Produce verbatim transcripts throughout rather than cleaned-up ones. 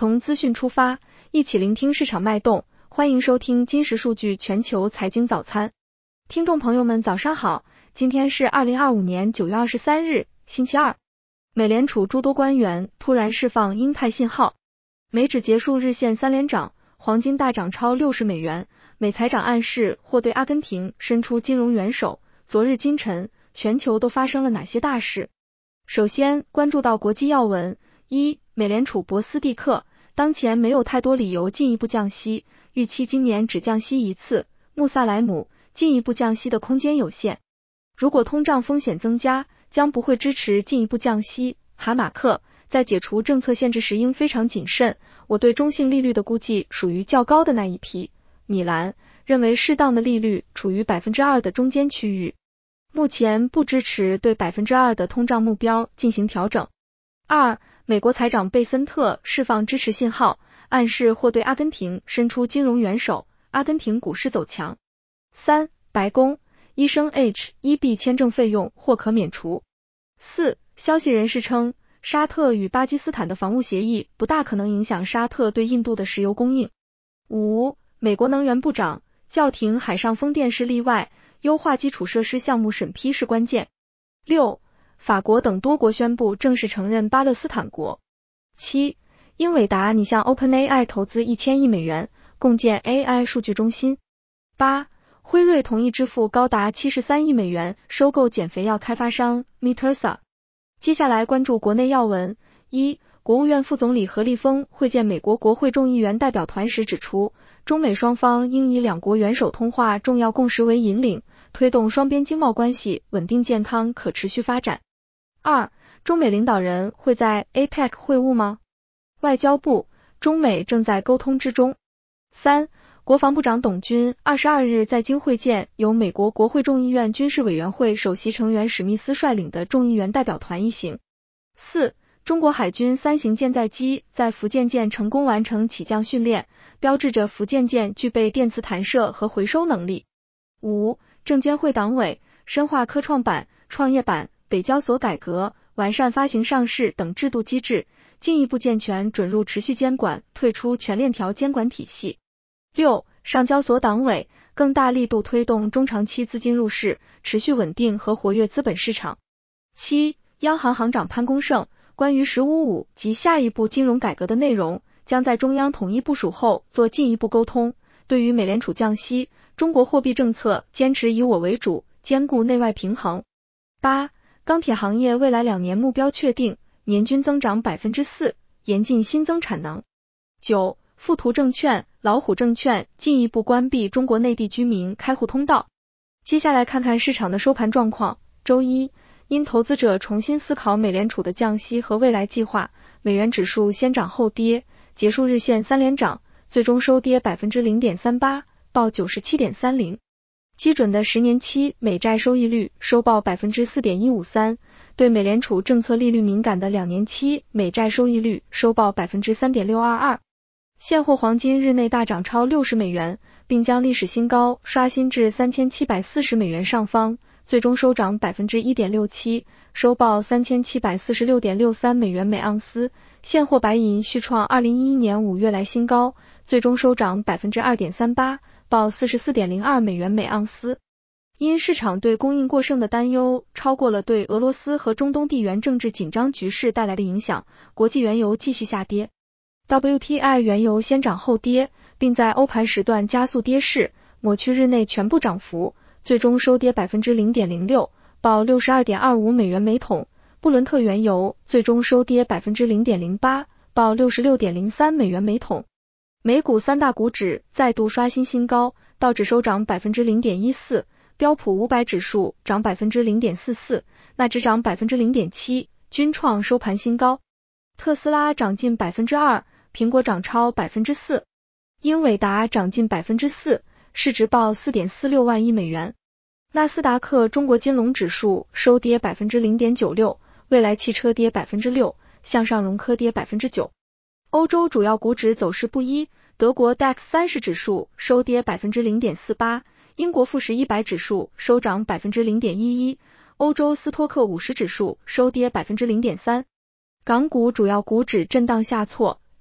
从资讯出发，一起聆听市场脉动，欢迎收听金石数据全球财经早餐。听众朋友们早上好，今天是二零二五年九月二十三日，星期二。美联储诸多官员突然释放鹰派信号，美指结束日线三连涨，黄金大涨超六十美元，美财长暗示或对阿根廷伸出金融援手。昨日今晨，全球都发生了哪些大事？首先关注到国际要闻。一、美联储博斯蒂克，当前没有太多理由进一步降息，预期今年只降息一次。穆萨莱姆，进一步降息的空间有限，如果通胀风险增加，将不会支持进一步降息。哈马克，在解除政策限制时应非常谨慎，我对中性利率的估计属于较高的那一批。米兰，认为适当的利率处于 百分之二 的中间区域，目前不支持对 百分之二 的通胀目标进行调整。二、美国财长贝森特释放支持信号，暗示或对阿根廷伸出金融援手，阿根廷股市走强。三、白宫，医生 H 一 B 签证费用或可免除。四、消息人士称，沙特与巴基斯坦的防务协议不大可能影响沙特对印度的石油供应。五、美国能源部长，叫停海上风电是例外，优化基础设施项目审批是关键。六、法国等多国宣布正式承认巴勒斯坦国。七、英伟达拟向 OpenAI 投资一千亿美元，共建 A I 数据中心。八、辉瑞同意支付高达七十三亿美元收购减肥药开发商 Mitersa。接下来关注国内要闻。一、国务院副总理何立峰会见美国国会众议员代表团时指出，中美双方应以两国元首通话重要共识为引领，推动双边经贸关系稳定健康可持续发展。二、中美领导人会在 A P E C 会晤吗？外交部，中美正在沟通之中。三、国防部长董军二十二日在京会见由美国国会众议院军事委员会首席成员史密斯率领的众议员代表团一行。四、中国海军三型舰载机在福建舰成功完成起降训练，标志着福建舰具备电磁弹射和回收能力。五、证监会党委深化科创板、创业板、北交所改革，完善发行上市等制度机制，进一步健全准入持续监管，退出全链条监管体系。六、上交所党委更大力度推动中长期资金入市，持续稳定和活跃资本市场。七、央行行长潘功胜关于十五五及下一步金融改革的内容，将在中央统一部署后做进一步沟通。对于美联储降息，中国货币政策坚持以我为主，兼顾内外平衡。八、钢铁行业未来两年目标确定，年均增长 百分之四， 严禁新增产能。九、富途证券、老虎证券进一步关闭中国内地居民开户通道。接下来看看市场的收盘状况。周一，因投资者重新思考美联储的降息和未来计划，美元指数先涨后跌，结束日线三连涨，最终收跌 百分之零点三八， 报 九十七点三零。基准的十年期美债收益率收报 百分之四点一五三， 对美联储政策利率敏感的两年期美债收益率收报 百分之三点六二二。 现货黄金日内大涨超六十美元，并将历史新高刷新至三千七百四十美元上方，最终收涨 百分之一点六七， 收报 三千七百四十六点六三美元每盎司。现货白银续创二零一一年五月来新高，最终收涨 百分之二点三八，报 四十四点零二美元每盎司。因市场对供应过剩的担忧超过了对俄罗斯和中东地缘政治紧张局势带来的影响，国际原油继续下跌。W T I 原油先涨后跌，并在欧盘时段加速跌势，抹去日内全部涨幅，最终收跌 百分之零点零六， 报 六十二点二五美元每桶。布伦特原油最终收跌 百分之零点零八， 报 六十六点零三美元每桶。美股三大股指再度刷新新高，道指收涨 百分之零点一四， 标普五百指数涨 百分之零点四四， 纳指涨 百分之零点七， 均创收盘新高。特斯拉涨近 百分之二， 苹果涨超 百分之四， 英伟达涨近 百分之四， 市值报 四点四六万亿美元。纳斯达克中国金龙指数收跌 百分之零点九六， 蔚来汽车跌 百分之六， 向上融科跌 百分之九。欧洲主要股指走势不一，德国 D A X 三十指数收跌 百分之零点四八， 英国富时一百指数收涨 百分之零点一一， 欧洲斯托克五十指数收跌 百分之零点三。港股主要股指震荡下挫，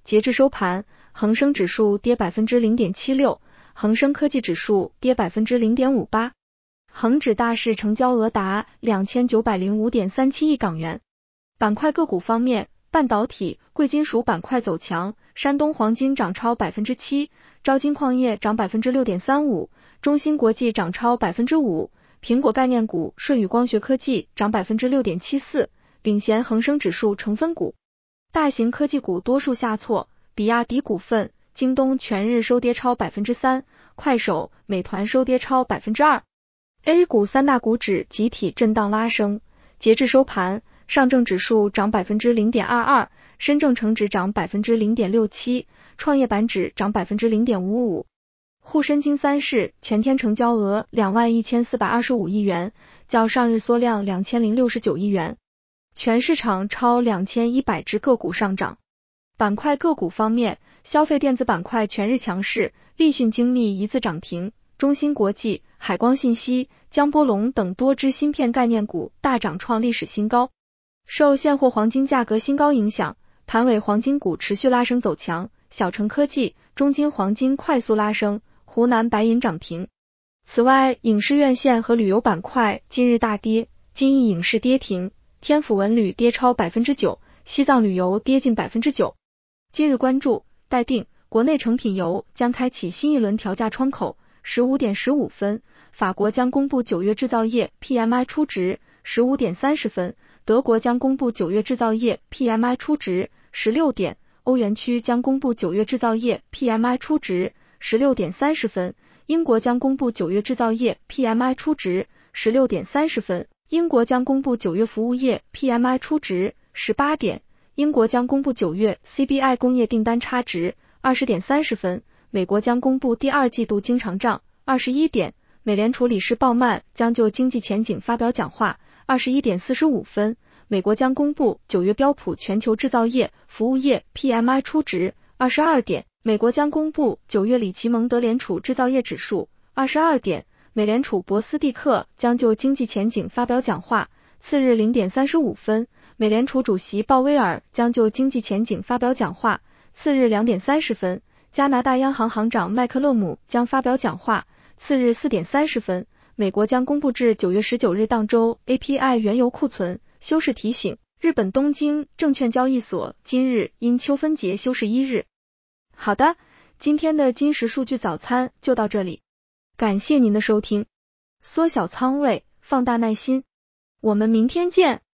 截至收盘，恒生指数跌 百分之零点七六， 恒生科技指数跌 百分之零点五八。恒指大市成交额达 两千九百零五点三七亿港元。板块个股方面，半导体、贵金属板块走强，山东黄金涨超 百分之七， 招金矿业涨 百分之六点三五， 中芯国际涨超 百分之五， 苹果概念股舜宇光学科技涨 百分之六点七四， 领衔恒生指数成分股。大型科技股多数下挫，比亚迪股份、京东全日收跌超 百分之三， 快手、美团收跌超 百分之二。A 股三大股指集体震荡拉升，截至收盘，上证指数涨 百分之零点二二， 深证成指涨 百分之零点六七， 创业板指涨 百分之零点五五。沪深金三市全天成交额 两万一千四百二十五亿元，较上日缩量两千零六十九亿元。全市场超两千一百只个股上涨。板块个股方面，消费电子板块全日强势，立讯精密一字涨停，中芯国际、海光信息、江波龙等多只芯片概念股大涨创历史新高。受现货黄金价格新高影响，盘尾黄金股持续拉升走强，小成科技、中金黄金快速拉升，湖南白银涨停。此外，影视院线和旅游板块今日大跌，金逸影视跌停，天府文旅跌超 百分之九， 西藏旅游跌近 百分之九。今日关注，待定，国内成品油将开启新一轮调价窗口，十五点十五分，法国将公布九月制造业 P M I 初值，十五点三十分，德国将公布九月制造业 P M I 初值，十六点，欧元区将公布九月制造业 P M I 初值，十六点三十分，英国将公布九月制造业 P M I 初值，十六点三十分，英国将公布九月服务业 P M I 初值，十八点，英国将公布九月 C B I 工业订单差值，二十点三十分，美国将公布第二季度经常账，二十一点，美联储理事鲍曼将就经济前景发表讲话，二十一点四十五分，美国将公布九月标普全球制造业、服务业 P M I 初值，二十二点，美国将公布九月里奇蒙德联储制造业指数，二十二点，美联储博斯蒂克将就经济前景发表讲话，次日零点三十五分，美联储主席鲍威尔将就经济前景发表讲话，次日两点三十分，加拿大央行行长麦克勒姆将发表讲话，次日四点三十分，美国将公布至九月十九日当周 A P I 原油库存。休市提醒，日本东京证券交易所今日因秋分节休市一日。好的，今天的金石数据早餐就到这里，感谢您的收听。缩小仓位，放大耐心，我们明天见。